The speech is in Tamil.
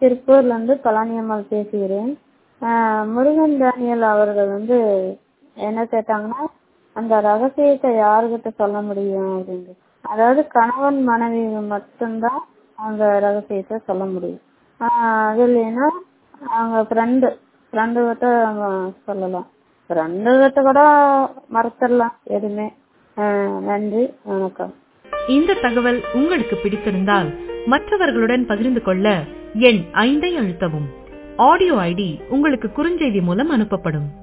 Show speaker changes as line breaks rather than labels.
திருப்பூர்ல இருந்து பழனியம்மாள் பேசுகிறேன். முருகன் டேனியல் அவர்கள் என்ன கேட்டாங்கன்னா, அந்த ரகசியத்தை யாருகிட்ட சொல்ல முடியும் அப்படின்னு. அதாவது கணவன் மனைவி மட்டும்தான் அந்த ரகசியத்தை சொல்ல முடியும். அது இல்லைன்னா அவங்க ஃப்ரெண்டு கிட்ட அவங்க சொல்லலாம். ஃப்ரெண்டு கிட்ட கூட மறைச்சிடலாம் எதுவுமே. நன்றி, வணக்கம்.
இந்த தகவல் உங்களுக்கு பிடித்திருந்தால் மற்றவர்களுடன் பகிர்ந்து கொள்ள எண் 5 அழுத்தவும். ஆடியோ ஐடி உங்களுக்கு குறுஞ்செய்தி மூலம் அனுப்பப்படும்.